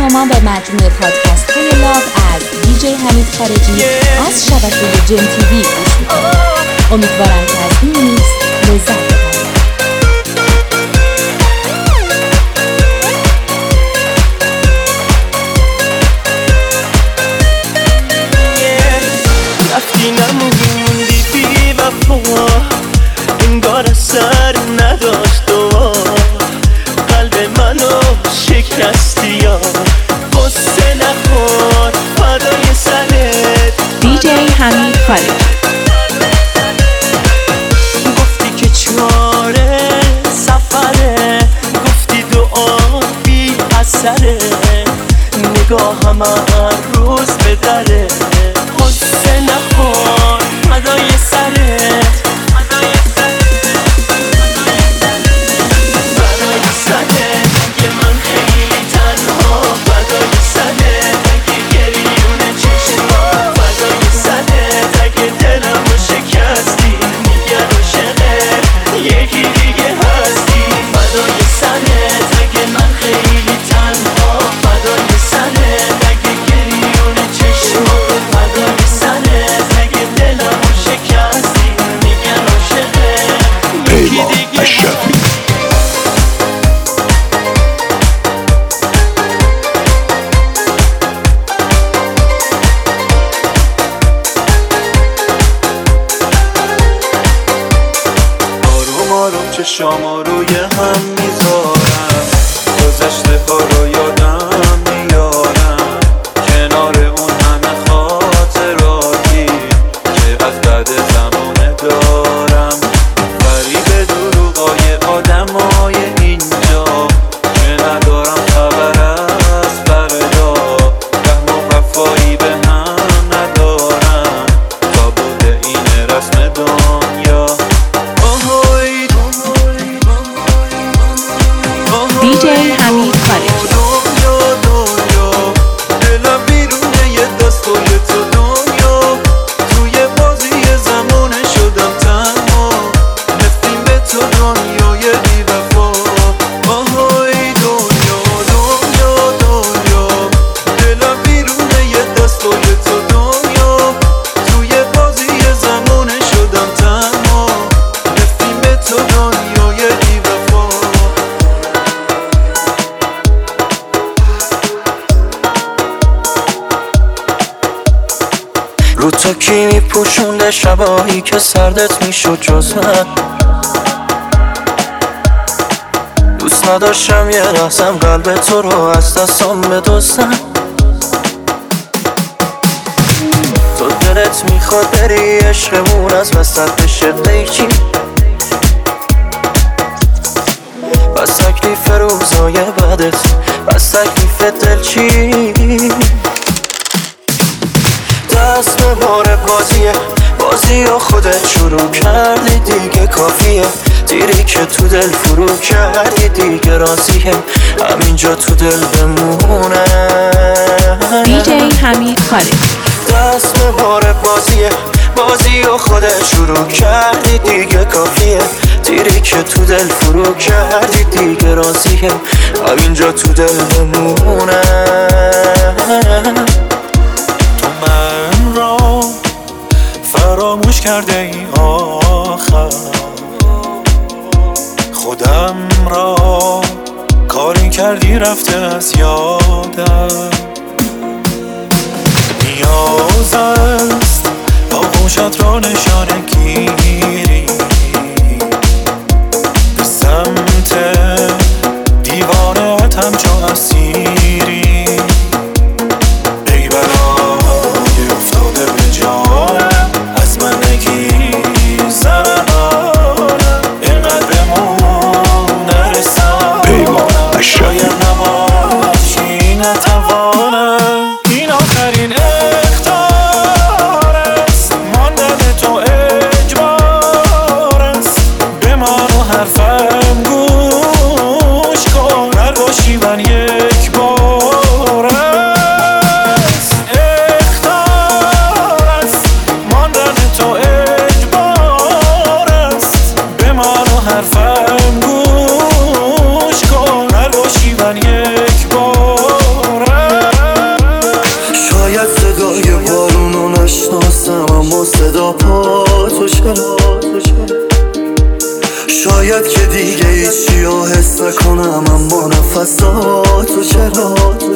شما به مجموعه پادکست های لاو از دیجی حمید خارجی از شبکه جن تیوی گوش میکنید. امیدوارم که از این میکس لذت ببرید. رفتی نموندی بی وفا، انگار سر نداشت دوا، قلب منو شکستی یا قصه نخور فدای سرت. دیجی حمید خارجی. گفتی که چاره سفره، گفتی دعا بی اثره، نگاهم هر روز به دره، قصه نخور فدای سرت. چشام روی هم میذارم، گذشته ها رو یادم میارم، کنار اون همه خاطراتی که از بعد زمانه دارم. فریب دروغای آدمای اینجا که ندارم خبر از فردا، رحم و وفایی به هم ندارم تا بوده این رسم دنیا. دیجی حمید خارجی. دنیا دلم بیرونه یه دستای تو، دنیا توی بازی زمانه شدم تنها، نفرین به تو دنیای بی وفا. آهای دنیا دنیا دنیا دلم بیرونه یه دستای تو، دنیا توی بازی زمانه شدم تنها، نفرین به تو دنیای بی وفا. رو تو کی میپوشونده شبایی که سردت میشد جز من؟ دوست نداشتم یه لحظم قلب تو رو از دستم بدزدم. تو دلت میخواد بری عشقمون از وسط بشه قیچی، بس تکلیف روزای بدت، بس تکلیف دلچی. دست به بار بازی و خودت شروع کردی دیگه کافیه، دیری که تو دل فرو کردی دیگه راضیه، همینجا تو دل بمونه. دیجی حمید خارجی. دست به بار بازی و خودت شروع کردی دیگه کافیه، دیری که تو دل فرو کردی دیگه راضیه، همینجا تو دل بمونه. من را فراموش کرده ای آخر، خودم را کاری کردی رفته از یادم. نیاز است آغوشت را نشانه گیری، به سمت دیوانت همچون اسیری. این آخرین اختار است، ماندن تو اجبار نکنم اما نفساتو چرا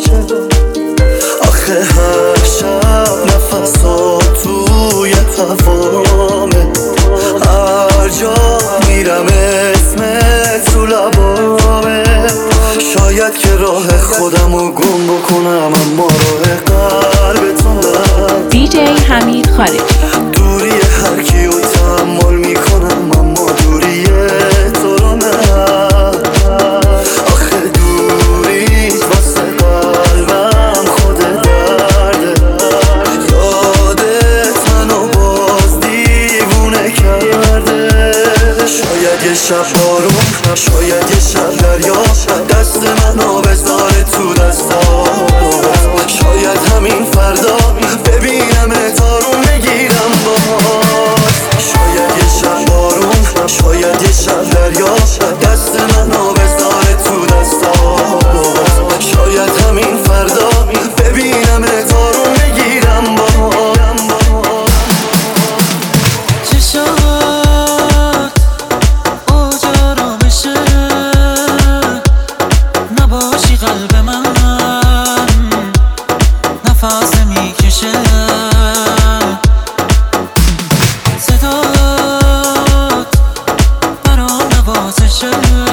آخه هر شب نفسات توی هوامه هر جا میرم اسمت تو لبامه شاید که راه خودمو گم بکنم اما راه قلبتون دارم DJ حمید خارجی دوری هر کیو تحمل میکنم اما دوری تو رو نه آخه دوریت واسه قلبم خود درده یادت منو باز دیوونه کرده شاید یه شب بارون شاید یه شب دریا دست منو بذاره تو دستات شاید همین فردا ببینم تارون بگیرم باز شاید یه شب بارون شاید یه شب دریا دست منو بذاره تو دستات شاید همین فردا ببینم تارون بگیرم باز چشات اجارا بشه نباشی قلب من نفس میکشه صدات برام نوازشه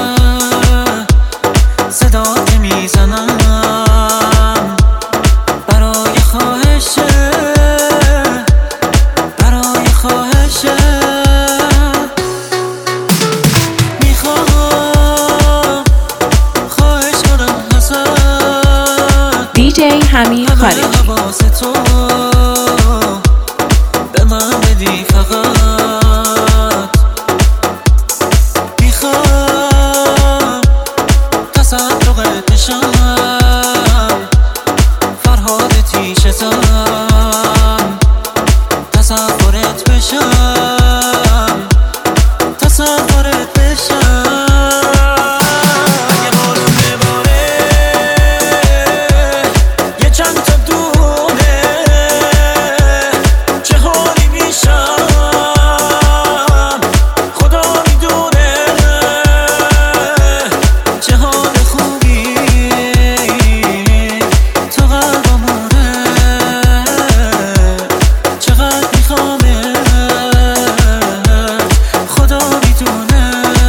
صدات که میزنم برای خواهشه برای خواهشه میخوام خواهش کنم ازت DJ حمید خارجی حواس تو به من بدی فقط میخوام تصدقت بشم فرهاد تیشتم تصورت بشم تصورت بشم اگه بارون بباره یه چند تا دونه چه حالی میشم خدا میدونه چه حال خوبی تو قلبمونه چقدر میخوامه خدا میدونه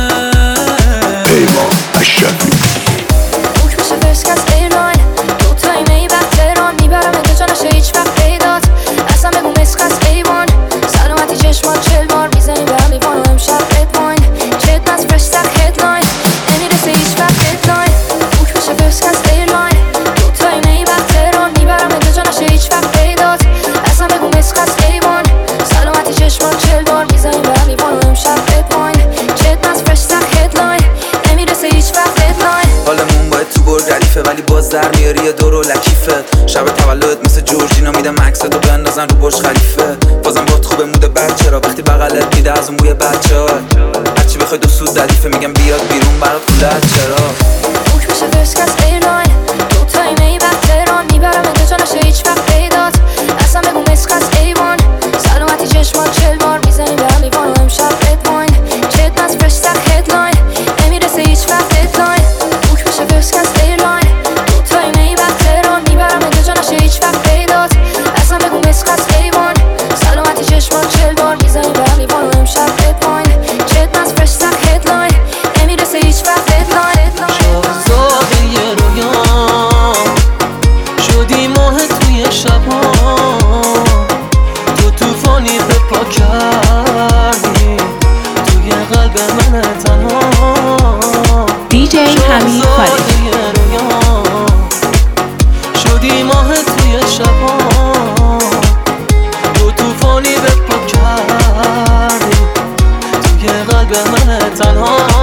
بوک بشه فرست کس ایرلاین دوتایی میبخت تهران میبرم انتجا نشه هیچ وقت پیدات اصلا بگو مسک از ایوان سلامتی چشمات 40 بار میزنی به لیوان و امشب ادواین چت نز فرش سخت هدلاین نمیرسه هیچ وقت ددلاین بوک بشه فرست کس ایرلاین دوتایی میبخت تهران میبرم انتجا نشه هیچ وقت پیدات اصلا بگو مسک از ایوان سلامتی چشمات 40 بار میزنی به لیوان و امشب ادواین چت نز فرش سخت هدلاین نمیرسه هیچ وقت ددلاین حالمون باید تو برد ردیفه ولی باز در میاری یه دور و لکیفه شب تولد مثل جورجینا میدم عکستو بندازن رو برج خلیفه بازم باد خوبه موده بد چرا وقتی بغلت میده از اون بوی بچه ها هرچی بخوای دو سود ردیفه میگم بیاد بیرون برات پولت چرا بوک بشه فرست کس ایرلاین دوتایی میبخت تهران میبرم انتجا نشه هیچ وقت پیدات اصلا بگو مسک از ایوان سلامتی چشمات 40 بار میزنی به لیوان و امشب ادواین چت نز فرش سخت هدلاین نمیرسه هیچ وقت ددلاین بوک بشه فرست کس ایرلاین دوتایی میبخت تهران میبرم انتجا نشه هیچ وقت پیدات اصلا بگو مسک از ایوان سلامتی چشمات 40 بار میزنی به لیوان و امشب ادواین چت نز فرش سخت هدلاین نمیرسه هیچ وقت ددلاین شاهزاده رویام شدی ماه توی شبام تو توفانی به پا کردی توی قلب من تنها DJ حمید خارجی شدی ماه توی شبام تو توفانی به پا کردی توی قلب من تنها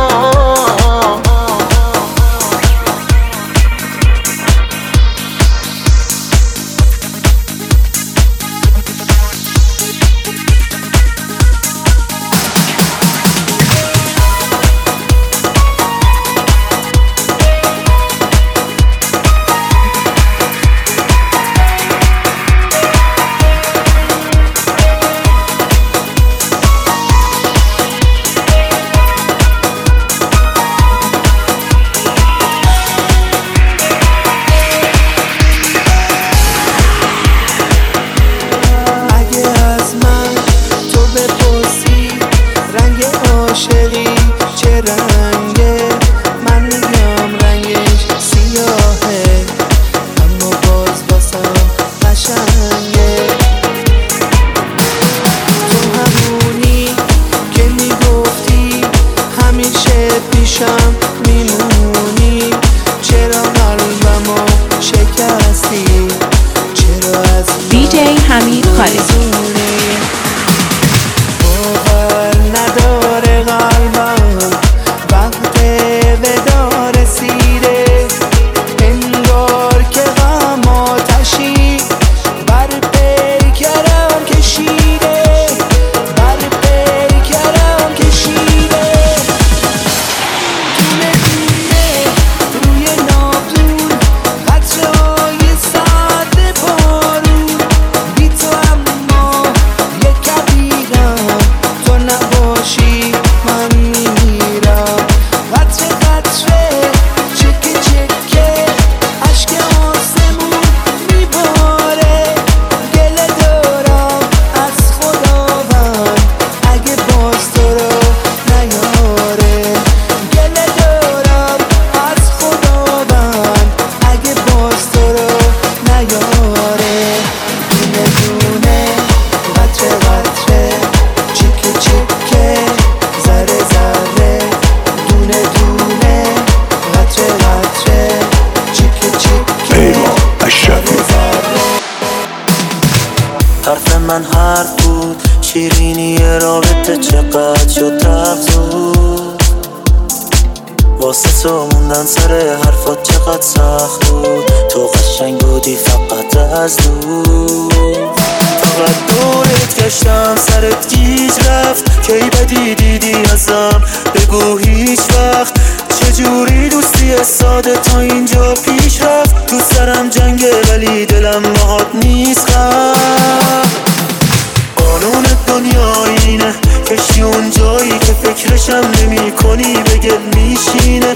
من حرف بود، شیرینی رابطه چقدر شد تغزود. واسه تو موندن سر حرفات چقدر سخت بود، تو قشنگ بودی فقط از دور. فقط دورت گشتم سرت گیج رفت، کی بدی دیدی ازم بگو هیچ وقت. چجوری دوستی ساده تا اینجا پیش رفت، تو سرم جنگه ولی دلم باهات نیست خب. قانون دنیا اینه، کشی اون جایی که فکرشم نمی کنی بگل میشینه.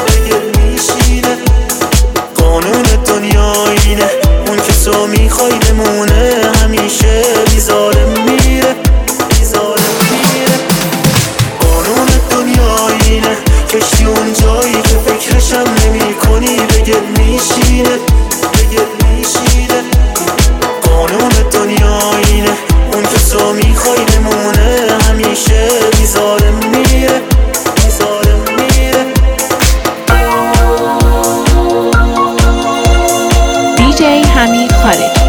قانون دنیا اینه، اون که تو میخوای بمونه همیشه بیزاره میره. قانون دنیا اینه، کشی اون جایی که فکرشم نمی کنی بگل میشینه. قانون دنیا اینه، اون که تو میخوای بمونه همیشه بیزاره میره. DJ حمید خارجی.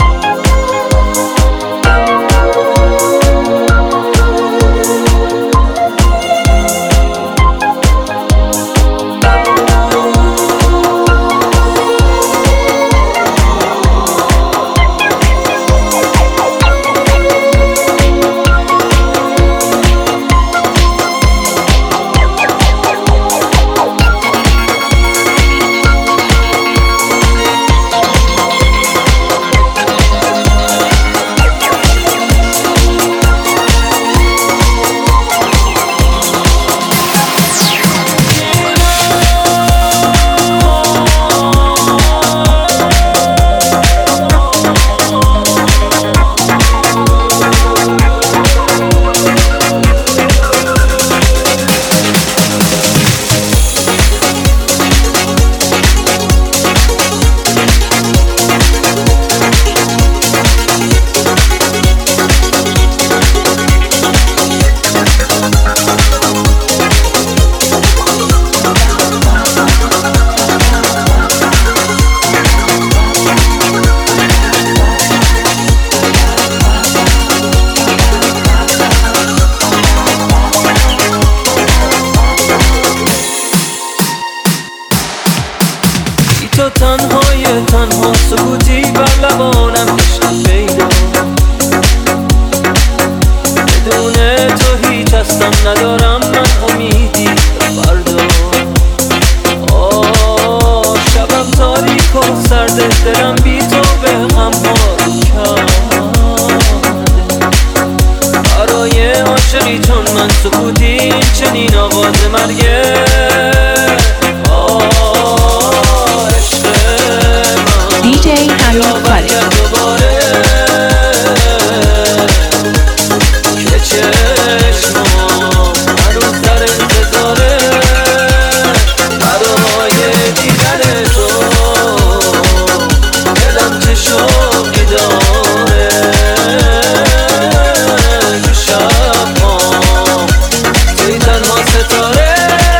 تو تنها سکوتی بر لبانم داشتم پیدا، بدون تو هیچ هستم ندارم من امیدی فردا. شبم تاریک و سرده، دلم بی تو به هم حال کرده. برای عاشقی چون من سکوتی این چنین آواز مرگه. DJ حمید خارجی. که چشمام هنوز در انتظاره برای دیدن تو. دلم چه شوقی داره تو شب‌ها، توی تنها ستاره.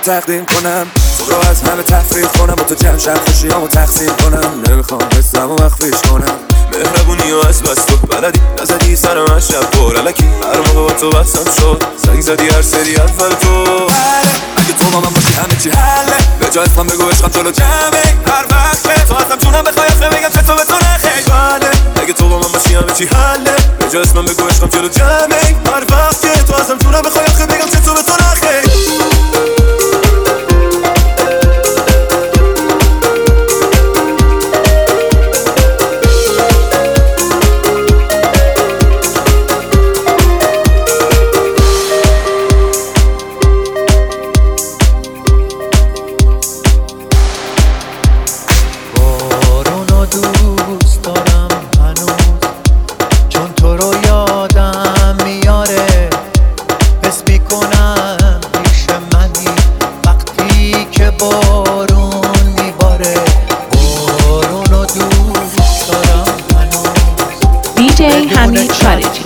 تقدیم کنم، تو رو از همه تفریح کنم، با تو جمع شب خوشیامو تقسیم کنم. نمیخوام حسمو مخفیش کنم، مهربونی و از بس تو بلدی، نزدی سرم از شب پر علکی، هر موقع با تو بحثم شد زنگ زدی هر سری اول تو. اگه تو با من باشی همه چی حله، به جای اسمم بگو عشقم جلو جمعه، هر وقت که تو ازم جونم بخوای آخه بگم چه تو به تو نخیل. بله اگه تو با من باشی همه چی حله، به جای اسمم بگو عشقم جلو جمعه، هر وقت که تو ازم جونم بخوای آخه بگم چه تو به تو نخیل. DJ حمید خارجی.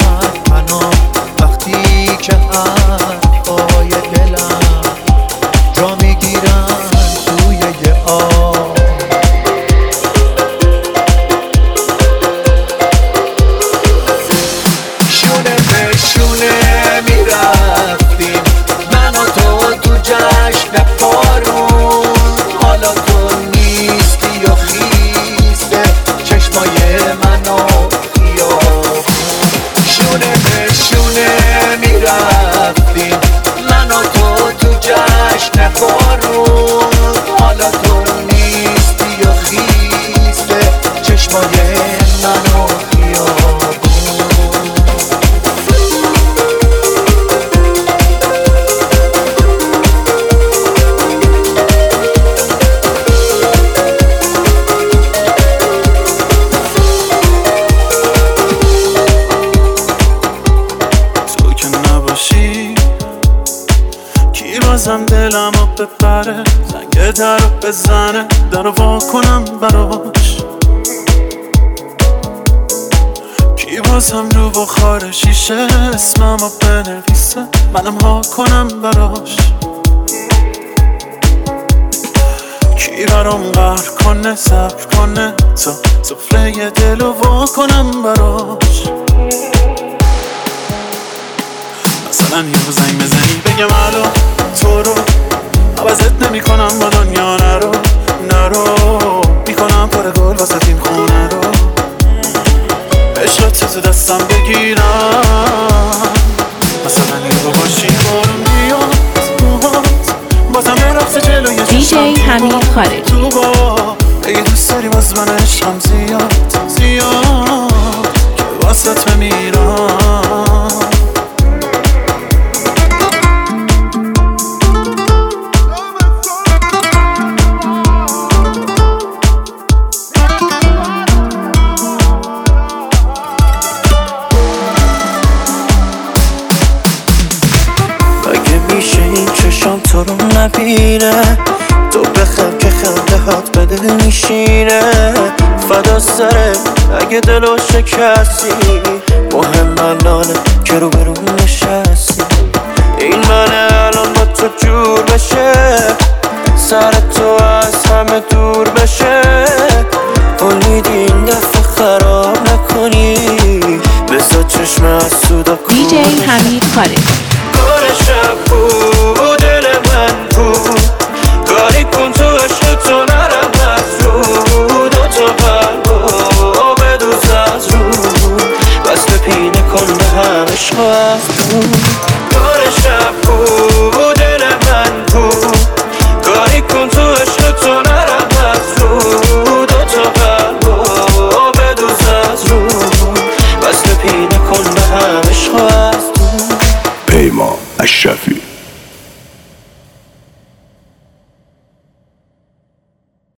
وقتی که حرفای دلم جا میگیرن توی یه آب، شونه به شونه میرفتیم من و تو جشن پارون، حالا تو نیستی و خیسته چشمای منو میرفتیم من و تو جشن بارون، حالا تو نیستی و خیسته چشمای منو خیابون. بازم دلم رو بپره، زنگ در رو بزنه، در رو وا کنم براش. کی بازم رو بخار شیشه اسمم رو بنویسه، منم ها کنم براش. کی برام قهر کنه صبر کنه تا سفره دل رو وا کنم براش. مثلا یه زنگ بزنی بگم الو تو رو عوضت نمی کنم با دنیا، نرو میکنم پر گل واسه این خونه رو، عشقت تو دستم بگیرم. مثلا یه رو باشی بارون میاد موهات بازم رقص جلوی DJ حمید خارجی. تو با اگه دوست داری باز من عشقم زیاد که واسط بمیرم. تو رو نبینه تو بخند که خنده هات به دل میشینه، فدا سره اگه دلو شکستی، مهم الانه که رو برون نشستی. این منه الان با تو جور بشه، سر تو از همه دور بشه، امیدی این دفعه خراب نکنی، بذار چشم از سودا کنی. DJ حمید خارجی. کار شب بود دل من بود، کاری کن تو عشق تو نرم از رو، دوتا قلبو بدوز از رو، بس بپینه کن به هم عشق از بود. کار شب بود دل من بود، کاری کن تو عشق تو نرم از رو، دوتا قلبو بدوز از رو، بس بپینه کن به هم عشق از بود. پیمان اشرفی.